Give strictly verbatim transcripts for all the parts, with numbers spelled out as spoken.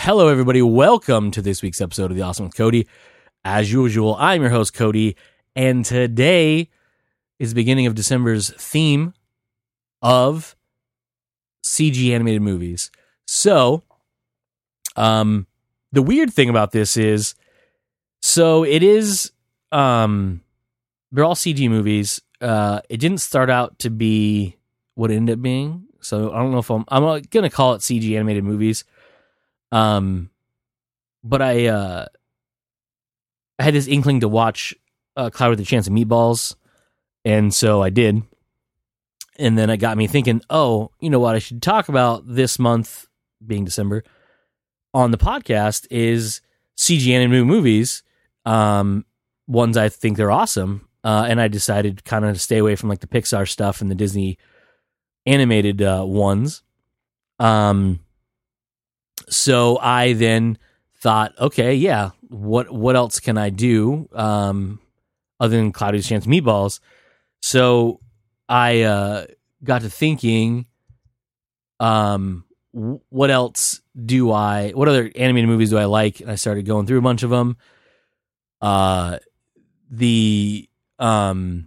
Hello, everybody. Welcome to this week's episode of The Awesome with Cody. As usual, I'm your host, Cody, and today is the beginning of December's theme of C G animated movies. So, um, the weird thing about this is, so it is, um, they're all C G movies. Uh, it didn't start out to be what it ended up being. So I don't know if I'm, I'm going to call it C G animated movies. Um, but I, uh, I had this inkling to watch uh, Cloud with a Chance of Meatballs, and so I did. And then it got me thinking, oh, you know what I should talk about this month, being December, on the podcast is C G animated movies, um, ones I think they're awesome, uh, and I decided kind of to stay away from like the Pixar stuff and the Disney animated uh, ones. Um. So I then thought, okay, yeah, what what else can I do um, other than Cloudy with a Chance of Meatballs? So I uh, got to thinking, um, w- what else do I, what other animated movies do I like? And I started going through a bunch of them. Uh, the um,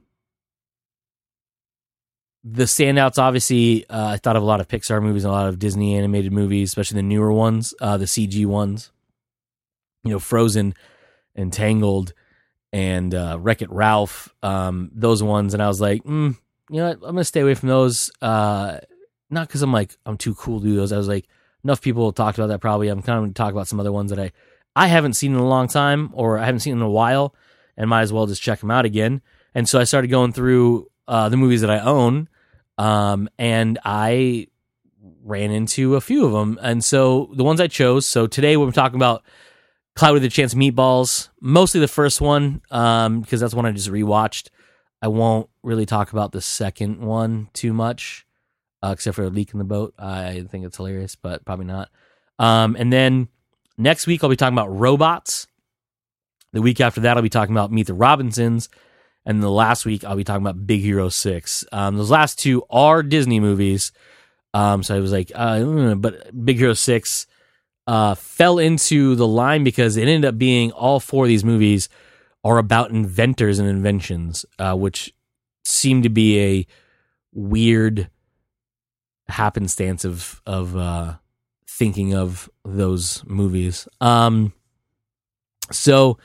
The standouts, obviously, uh, I thought of a lot of Pixar movies, a lot of Disney animated movies, especially the newer ones, uh, the C G ones. You know, Frozen and Tangled and uh, Wreck-It Ralph, um, those ones. And I was like, mm, you know what? I'm going to stay away from those. Uh, not because I'm like, I'm too cool to do those. I was like, enough people talked about that probably. I'm kind of going to talk about some other ones that I, I haven't seen in a long time, or I haven't seen in a while, and might as well just check them out again. And so I started going through uh, the movies that I own. Um, and I ran into a few of them. And so the ones I chose, so today we're talking about Cloud with a Chance of Meatballs, mostly the first one, um, because that's one I just rewatched. I won't really talk about the second one too much, uh, except for a leak in the boat. I think it's hilarious, but probably not. Um, and then next week I'll be talking about Robots. The week after that I'll be talking about Meet the Robinsons. And the last week, I'll be talking about Big Hero six. Um, those last two are Disney movies. Um, so I was like, uh, but Big Hero six uh, fell into the line because it ended up being all four of these movies are about inventors and inventions, uh, which seemed to be a weird happenstance of, of uh, thinking of those movies. Um, so...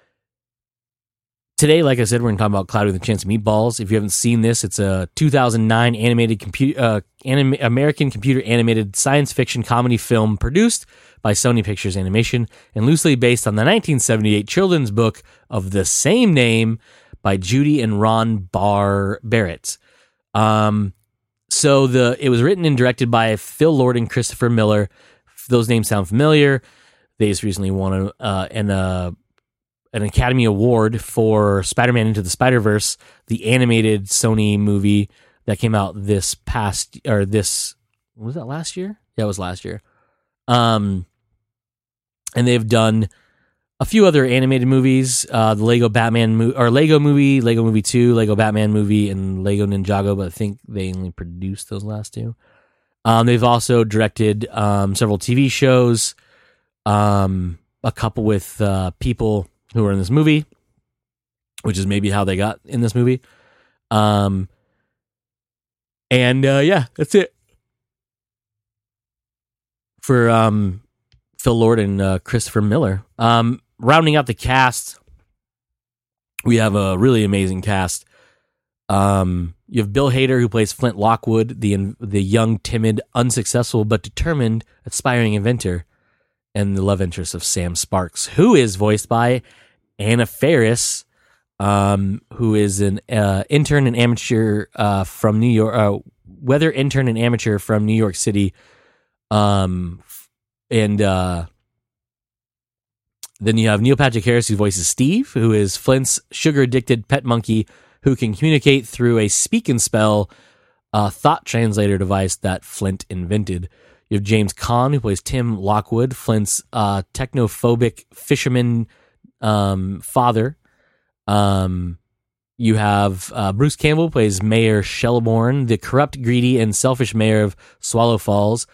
Today, like I said, we're going to talk about Cloudy with a Chance of Meatballs. If you haven't seen this, it's a two thousand nine animated computer, uh, anim- American computer animated science fiction comedy film produced by Sony Pictures Animation and loosely based on the nineteen seventy-eight children's book of the same name by Judy and Ron Barr Barrett. Um, so the it was written and directed by Phil Lord and Christopher Miller. Those names sound familiar. They just recently won a, uh, an uh, an Academy Award for Spider-Man Into the Spider-Verse, the animated Sony movie that came out this past, or this, was that last year? Yeah, it was last year. Um, and they've done a few other animated movies, uh, the Lego Batman movie, or Lego movie, Lego Movie two, Lego Batman movie, and Lego Ninjago, but I think they only produced those last two. Um, they've also directed um, several T V shows, um, a couple with uh, people who are in this movie, which is maybe how they got in this movie. Um, and uh, yeah, that's it. For um, Phil Lord and uh, Christopher Miller. Um, rounding out the cast, we have a really amazing cast. Um, you have Bill Hader, who plays Flint Lockwood, the the young, timid, unsuccessful, but determined, aspiring inventor, and the love interest of Sam Sparks, who is voiced by Anna Faris, um, who is an uh, intern and amateur uh, from New York, uh, weather intern and amateur from New York City. Um, and uh, then you have Neil Patrick Harris, who voices Steve, who is Flint's sugar-addicted pet monkey who can communicate through a speak and spell uh, thought translator device that Flint invented. You have James Caan, who plays Tim Lockwood, Flint's uh, technophobic fisherman um, father. Um, you have uh, Bruce Campbell, plays Mayor Shelbourne, the corrupt, greedy, and selfish mayor of Swallow Falls.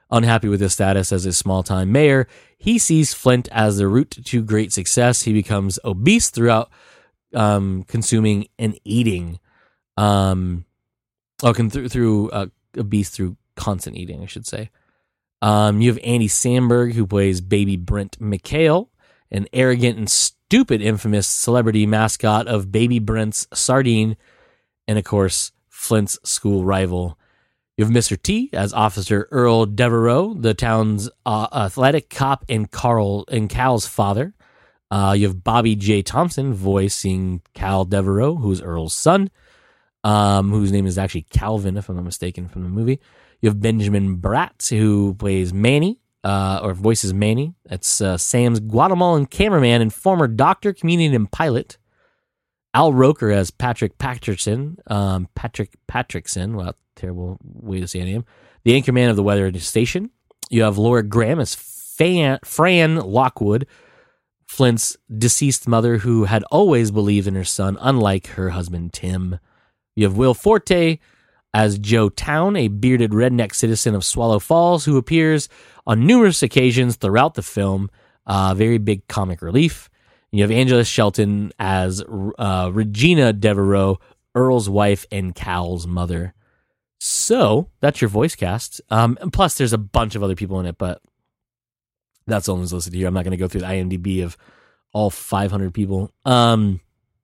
Unhappy with his status as a small-time mayor, he sees Flint as the route to great success. He becomes obese throughout um, consuming and eating. Um, oh, can th- through uh, obese through constant eating, I should say. Um, you have Andy Samberg, who plays Baby Brent McHale, an arrogant and stupid, infamous celebrity mascot of Baby Brent's Sardine, and of course, Flint's school rival. You have Mister T as Officer Earl Devereaux, the town's uh, athletic cop and Carl and Cal's father. Uh, you have Bobby J. Thompson voicing Cal Devereaux, who's Earl's son, um, whose name is actually Calvin, if I'm not mistaken, from the movie. You have Benjamin Bratz, who plays Manny, uh, or voices Manny. That's uh, Sam's Guatemalan cameraman and former doctor, comedian, and pilot. Al Roker as Patrick Patrickson. Um, Patrick Patrickson. Wow, terrible way to say a name. The anchorman of the weather station. You have Laura Graham as Fan, Fran Lockwood, Flint's deceased mother, who had always believed in her son, unlike her husband Tim. You have Will Forte as Joe Town, a bearded redneck citizen of Swallow Falls, who appears on numerous occasions throughout the film. Uh, very big comic relief. You have Angela Shelton as uh, Regina Devereaux, Earl's wife and Cal's mother. So that's your voice cast. Um, and plus, there's a bunch of other people in it, but that's all that's listed here. I'm not going to go through the IMDb of all five hundred people. Um,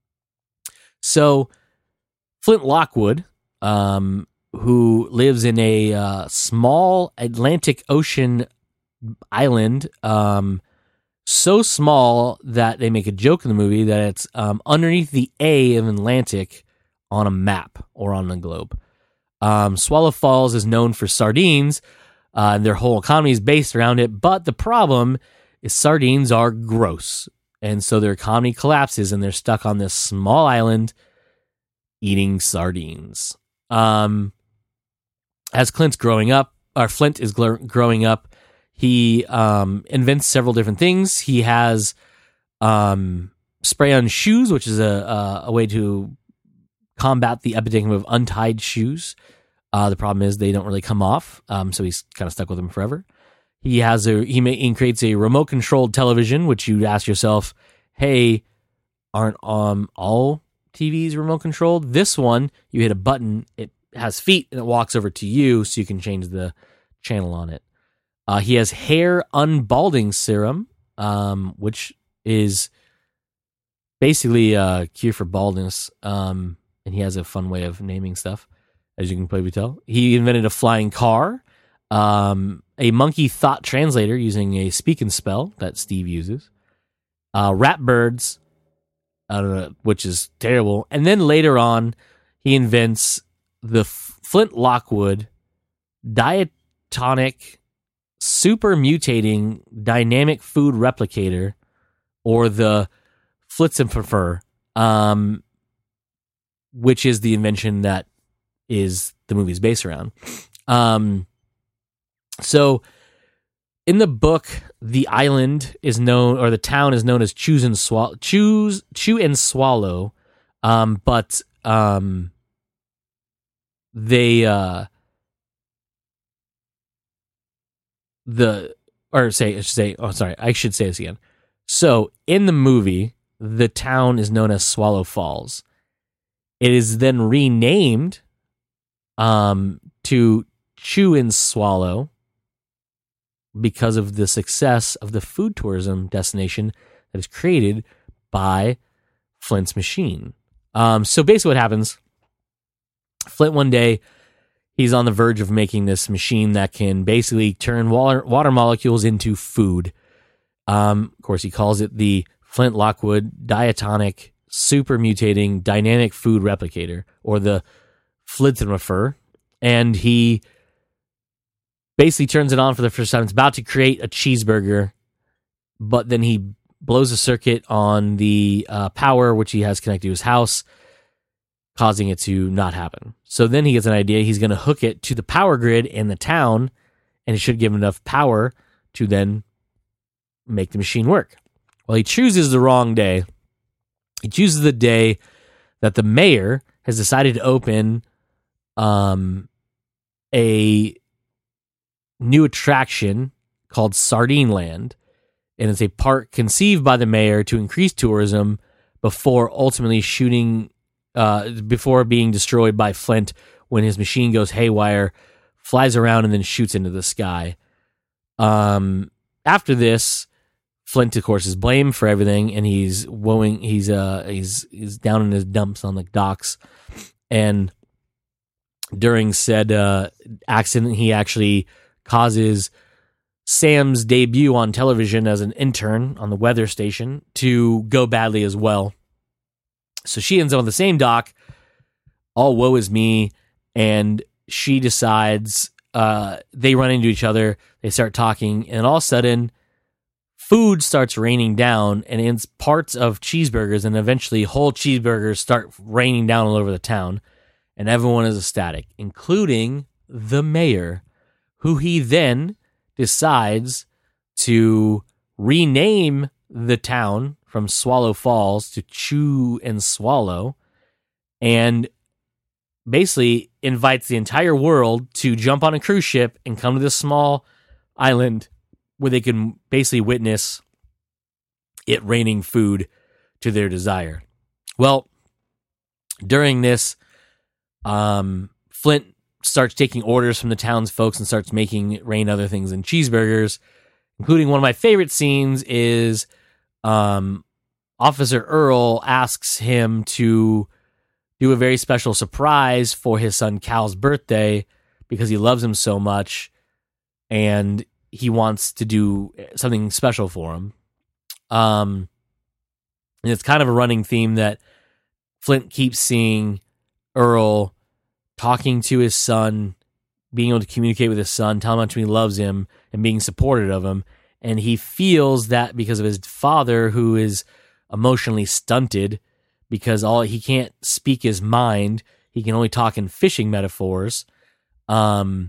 so Flint Lockwood, um, who lives in a uh, small Atlantic Ocean island, um, so small that they make a joke in the movie that it's um, underneath the A of Atlantic on a map or on the globe. Um, Swallow Falls is known for sardines, uh, and their whole economy is based around it. But the problem is sardines are gross, and so their economy collapses, and they're stuck on this small island eating sardines. Um, as Clint's growing up, or Flint is gl- growing up, he um, invents several different things. He has um, spray-on shoes, which is a, a, a way to combat the epidemic of untied shoes. Uh, the problem is they don't really come off, um, so he's kind of stuck with them forever. He has a he, may, he creates a remote-controlled television, which you ask yourself, "Hey, aren't um all T Vs remote-controlled? This one, you hit a button, it has feet, and it walks over to you, so you can change the channel on it." Uh, he has hair unbalding serum, um, which is basically a cure for baldness. Um, and he has a fun way of naming stuff, as you can probably tell. He invented a flying car, um, a monkey thought translator using a speak and spell that Steve uses, uh, rat birds, I don't know, which is terrible. And then later on, he invents the F- Flint Lockwood diatonic super mutating dynamic food replicator, or the Flitzenpfeffer, um, which is the invention that is the movie's based around. Um, so in the book, the island is known, or the town is known as Choose and Swallow, Choose, Chew and Swallow, um, but um, they uh, the or say I should say oh sorry I should say this again. So in the movie, the town is known as Swallow Falls. It is then renamed um, to Chew and Swallow because of the success of the food tourism destination that is created by Flint's machine. Um, so basically what happens, Flint one day, he's on the verge of making this machine that can basically turn water, water molecules into food. Um, of course, he calls it the Flint Lockwood Diatonic Super Mutating Dynamic Food Replicator, or the Flitzenpfeffer, and he basically turns it on for the first time. It's about to create a cheeseburger, but then he blows a circuit on the uh, power, which he has connected to his house, causing it to not happen. So then he gets an idea. He's going to hook it to the power grid in the town, and it should give him enough power to then make the machine work. Well, he chooses the wrong day. He chooses the day that the mayor has decided to open um, a new attraction called Sardine Land, and it's a park conceived by the mayor to increase tourism before ultimately shooting, uh, before being destroyed by Flint when his machine goes haywire, flies around, and then shoots into the sky. Um, after this, Flint, of course, is blamed for everything, and he's woeing, he's uh, he's he's down in his dumps on the docks, and during said uh, accident, he actually causes Sam's debut on television as an intern on the weather station to go badly as well. So she ends up on the same dock, all woe is me, and she decides, uh, they run into each other, they start talking, and all of a sudden, food starts raining down, and it's parts of cheeseburgers, and eventually whole cheeseburgers start raining down all over the town, and everyone is ecstatic, including the mayor, who he then decides to rename the town from Swallow Falls to Chew and Swallow, and basically invites the entire world to jump on a cruise ship and come to this small island where they can basically witness it raining food to their desire. Well, during this, um, Flint starts taking orders from the townsfolk and starts making it rain other things than cheeseburgers, including one of my favorite scenes is um, Officer Earl asks him to do a very special surprise for his son Cal's birthday because he loves him so much and he wants to do something special for him. Um, and it's kind of a running theme that Flint keeps seeing Earl talking to his son, being able to communicate with his son, telling him how much he loves him, and being supportive of him. And he feels that because of his father, who is emotionally stunted, because all he can't speak his mind, he can only talk in fishing metaphors. Um,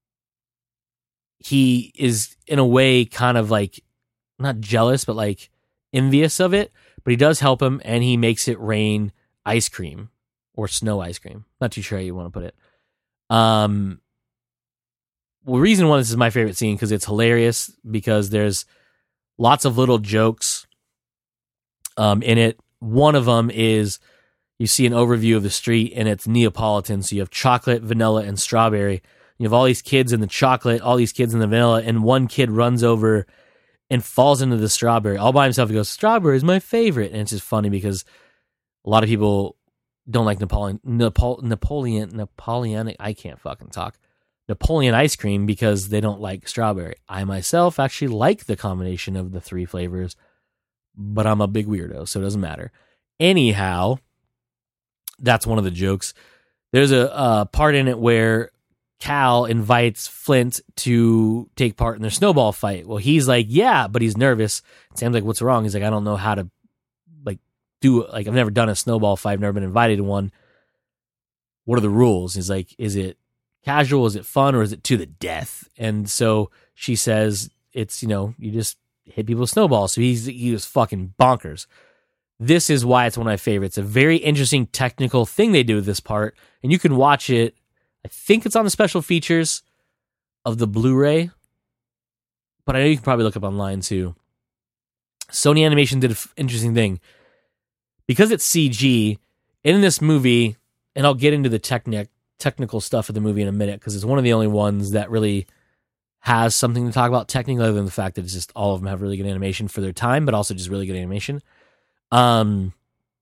he is in a way kind of like not jealous, but like envious of it. But he does help him, and he makes it rain ice cream. Or snow ice cream. Not too sure how you want to put it. Um, well, reason one, this is my favorite scene because it's hilarious because there's lots of little jokes um, in it. One of them is you see an overview of the street and it's Neapolitan. So you have chocolate, vanilla, and strawberry. You have all these kids in the chocolate, all these kids in the vanilla, and one kid runs over and falls into the strawberry all by himself. He goes, "Strawberry is my favorite." And it's just funny because a lot of people don't like Napoleon, Napol- Napoleon, Napoleonic. I can't fucking talk. Napoleon ice cream because they don't like strawberry. I myself actually like the combination of the three flavors, but I'm a big weirdo, so it doesn't matter. Anyhow, that's one of the jokes. There's a, a part in it where Cal invites Flint to take part in their snowball fight. Well, he's like, yeah, but he's nervous. Sam's like, what's wrong? He's like, I don't know how to do, like, I've never done a snowball fight. I've never been invited to one. What are the rules? He's like, is it casual? Is it fun? Or is it to the death? And so she says, it's, you know, you just hit people with snowballs. So he's, he was fucking bonkers. This is why it's one of my favorites. A very interesting technical thing they do with this part. And you can watch it. I think it's on the special features of the Blu-ray. But I know you can probably look up online too. Sony Animation did an f- interesting thing. Because it's C G, in this movie, and I'll get into the technic, technical stuff of the movie in a minute, because it's one of the only ones that really has something to talk about technically, other than the fact that it's just all of them have really good animation for their time, but also just really good animation. Um,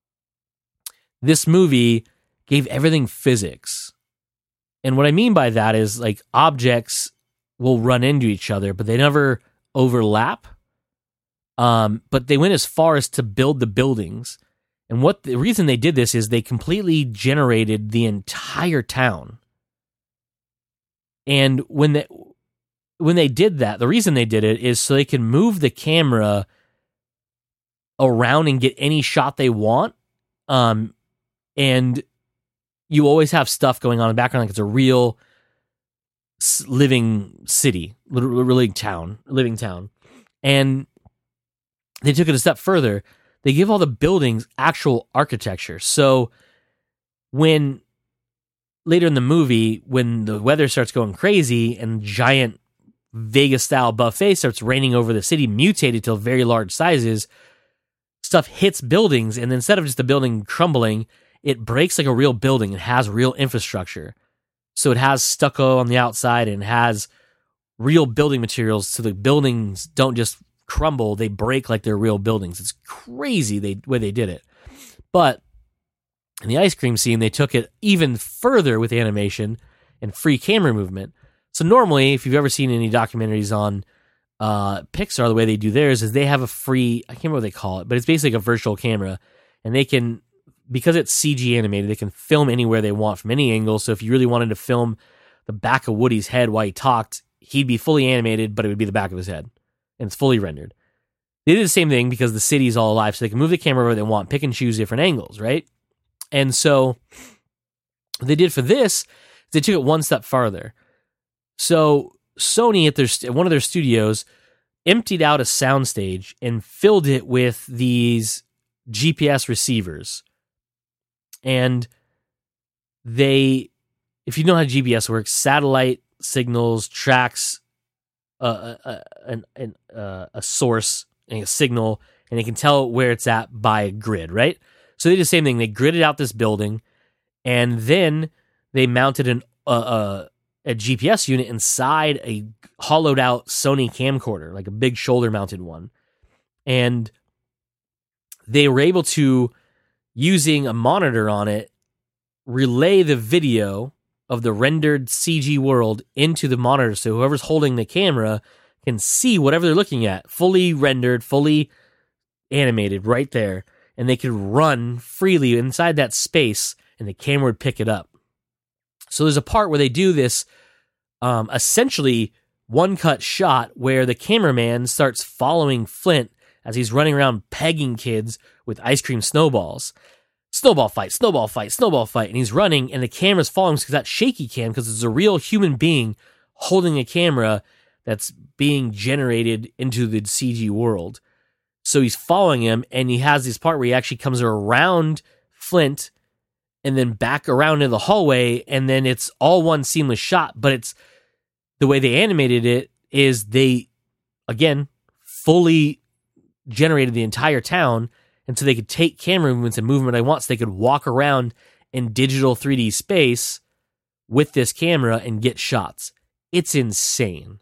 this movie gave everything physics. And what I mean by that is, like, objects will run into each other, but they never overlap. Um, but they went as far as to build the buildings. And what the reason they did this is they completely generated the entire town. And when they, when they did that, the reason they did it is so they can move the camera around and get any shot they want. Um, and you always have stuff going on in the background like it's a real living city, living town, living town. And they took it a step further. They give all the buildings actual architecture. So when later in the movie, when the weather starts going crazy and giant Vegas-style buffet starts raining over the city, mutated to very large sizes. Stuff hits buildings, and instead of just the building crumbling, it breaks like a real building. It has real infrastructure. So it has stucco on the outside and has real building materials, so the buildings don't just crumble, they break like they're real buildings. It's crazy the way they did it. But in the ice cream scene, they took it even further with animation and free camera movement. So normally, if you've ever seen any documentaries on uh, Pixar, the way they do theirs is they have a free, I can't remember what they call it, but it's basically like a virtual camera. And they can, because it's C G animated, they can film anywhere they want from any angle. So if you really wanted to film the back of Woody's head while he talked, he'd be fully animated, but it would be the back of his head. And it's fully rendered. They did the same thing because the city's all alive, so they can move the camera where they want, pick and choose different angles, right? And so what they did for this, they took it one step farther. So Sony at their at one of their studios emptied out a soundstage and filled it with these G P S receivers. And they, if you know how G P S works, satellite signals tracks uh, a, an, an, uh, a source and a signal, and it can tell where it's at by a grid, right? So they did the same thing. They gridded out this building, and then they mounted an uh, a, a G P S unit inside a hollowed out Sony camcorder, like a big shoulder mounted one. And they were able to, using a monitor on it, relay the video of the rendered C G world into the monitor, so whoever's holding the camera can see whatever they're looking at, fully rendered, fully animated right there, and they could run freely inside that space, and the camera would pick it up. So there's a part where they do this um, essentially one-cut shot where the cameraman starts following Flint as he's running around pegging kids with ice cream snowballs. Snowball fight, snowball fight, snowball fight. And he's running, and the camera's following because that shaky cam, because it's a real human being holding a camera that's being generated into the C G world. So he's following him, and he has this part where he actually comes around Flint and then back around in the hallway, and then it's all one seamless shot. But it's the way they animated it is they, again, fully generated the entire town, and so they could take camera movements and movement I want, so they could walk around in digital three D space with this camera and get shots. It's insane.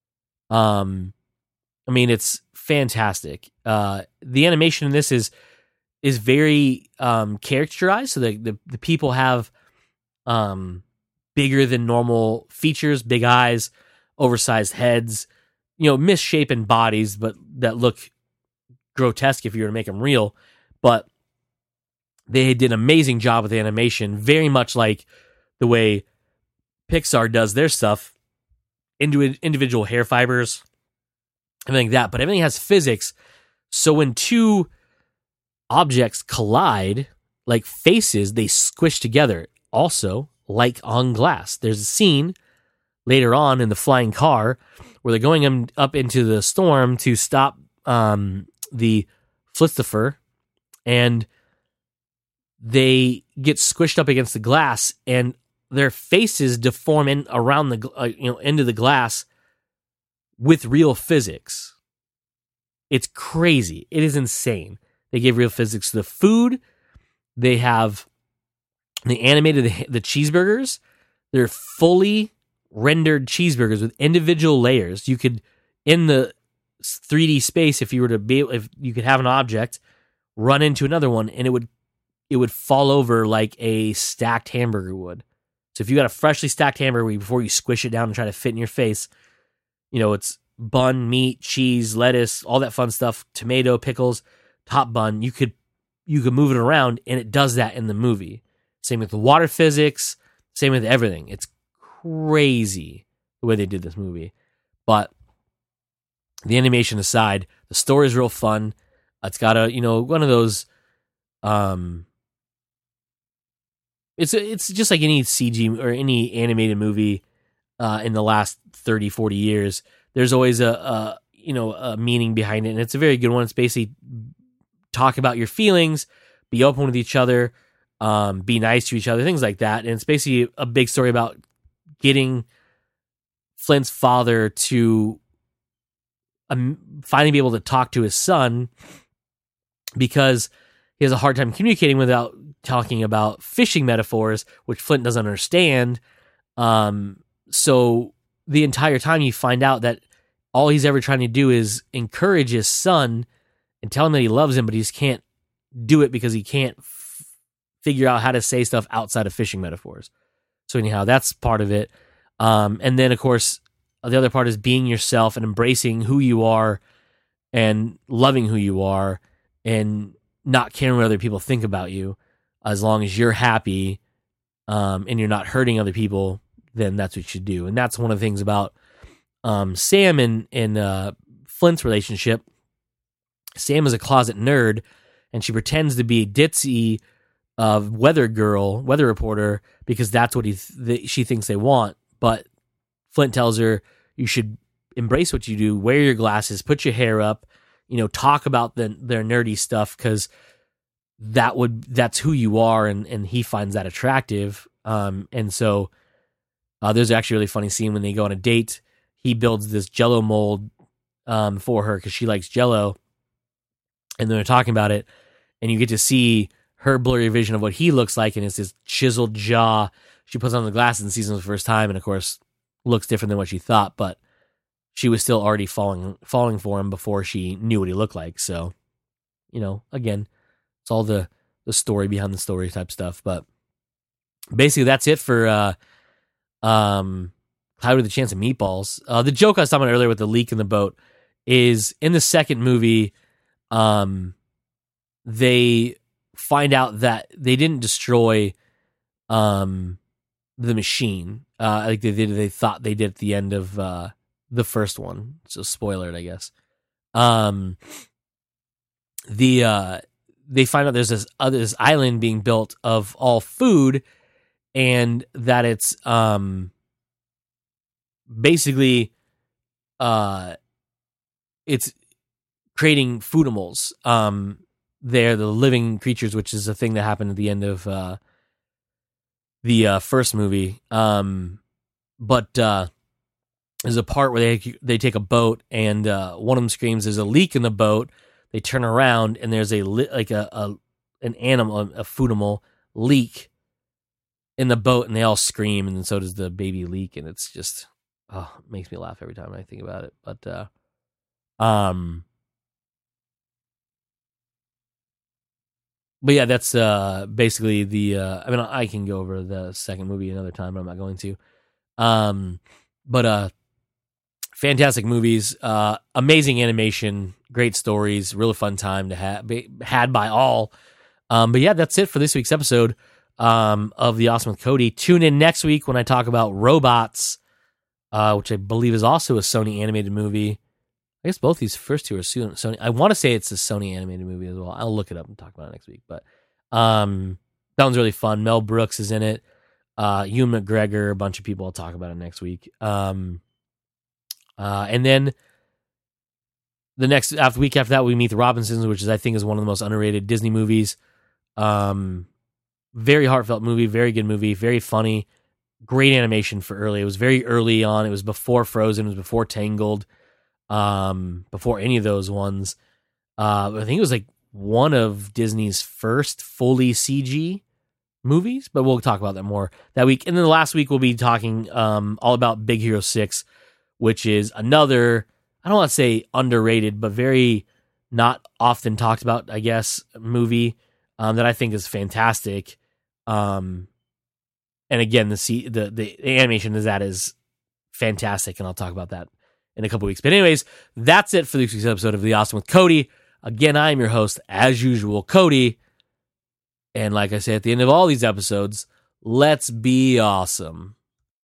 Um, I mean, it's fantastic. Uh, the animation in this is is very um, characterized, so the, the the people have um, bigger than normal features, big eyes, oversized heads, you know, misshapen bodies, but that look grotesque if you were to make them real. But they did an amazing job with the animation, very much like the way Pixar does their stuff, into individual hair fibers, everything like that. But everything has physics, so when two objects collide, like faces, they squish together. Also, like on glass. There's a scene later on in the flying car where they're going up into the storm to stop um, the Flitzifer, and they get squished up against the glass, and their faces deform in around the uh, you know into the glass with real physics. It's crazy. It is insane. They gave real physics to the food. They have they animated the, the cheeseburgers. They're fully rendered cheeseburgers with individual layers. You could, in the three D space, if you were to be, if you could have an object run into another one, and it would it would fall over like a stacked hamburger would. So if you got a freshly stacked hamburger, before you squish it down and try to fit in your face, you know, it's bun, meat, cheese, lettuce, all that fun stuff, tomato, pickles, top bun. You could you could move it around, and it does that in the movie. Same with the water physics, same with everything. It's crazy the way they did this movie. But the animation aside, the story is real fun. It's got a, you know, one of those, um, it's it's just like any C G or any animated movie uh, in the last thirty, forty years. There's always a, a, you know, a meaning behind it, and it's a very good one. It's basically talk about your feelings, be open with each other, um, be nice to each other, things like that. And it's basically a big story about getting Flint's father to um, finally be able to talk to his son because he has a hard time communicating without talking about fishing metaphors, which Flint doesn't understand. Um, so the entire time you find out that all he's ever trying to do is encourage his son and tell him that he loves him, but he just can't do it because he can't f- figure out how to say stuff outside of fishing metaphors. So anyhow, that's part of it. Um, and then, of course, the other part is being yourself and embracing who you are and loving who you are and not caring what other people think about you. As long as you're happy um, and you're not hurting other people, then that's what you should do. And that's one of the things about um, Sam and, and uh, Flint's relationship. Sam is a closet nerd, and she pretends to be ditzy uh, weather girl, weather reporter, because that's what he th- she thinks they want. But Flint tells her, you should embrace what you do, wear your glasses, put your hair up, you know, talk about the, their nerdy stuff, because that would that's who you are, and, and he finds that attractive. Um, and so uh, there's actually a really funny scene when they go on a date. He builds this Jell-O mold um, for her because she likes Jell-O, and they're talking about it, and you get to see her blurry vision of what he looks like, and it's this chiseled jaw. She puts on the glasses and sees him for the first time, and of course looks different than what she thought, but she was still already falling falling for him before she knew what he looked like. So, you know, again, it's all the, the story behind the story type stuff. But basically, that's it for uh, um, Cloudy with a Chance of Meatballs. Uh, the joke I was talking about earlier with the leak in the boat is in the second movie, um, they find out that they didn't destroy um, the machine. Uh, like they did, they thought they did at the end of uh, the first one. So spoiler it, I guess. Um, the uh, they find out there's this other this island being built of all food, and that it's um basically uh it's creating foodimals. Um, they're the living creatures, which is a thing that happened at the end of uh, the uh, first movie. Um, but uh, there's a part where they they take a boat, and uh, one of them screams, "There's a leak in the boat." They turn around, and there's a li- like a, a an animal, a foodimal leak in the boat, and they all scream, and so does the baby leak, and it's just oh, it makes me laugh every time I think about it. But uh, um. But yeah, that's uh, basically the. Uh, I mean, I can go over the second movie another time, but I'm not going to. Um, but uh, fantastic movies, uh, amazing animation, great stories, really fun time to have had by all. Um, but yeah, that's it for this week's episode um, of The Awesome with Cody. Tune in next week when I talk about Robots, uh, which I believe is also a Sony animated movie. I guess both these first two are Sony. I want to say it's a Sony animated movie as well. I'll look it up and talk about it next week. But um, that one's really fun. Mel Brooks is in it. Uh, Ewan McGregor, a bunch of people. I'll talk about it next week. Um, uh, and then the next after week after that, we meet the Robinsons, which is I think is one of the most underrated Disney movies. Um, very heartfelt movie, very good movie, very funny, great animation for early. It was very early on. It was before Frozen. It was before Tangled. Um, before any of those ones, uh, I think it was like one of Disney's first fully C G movies, but we'll talk about that more that week. And then the last week we'll be talking, um, all about Big Hero six, which is another, I don't want to say underrated, but very not often talked about, I guess, movie, um, that I think is fantastic. Um, and again, the, C- the, the animation is that is fantastic. And I'll talk about that in a couple weeks. But anyways, that's it for this week's episode of The Awesome with Cody. Again, I'm your host, as usual, Cody. And like I say at the end of all these episodes, let's be awesome.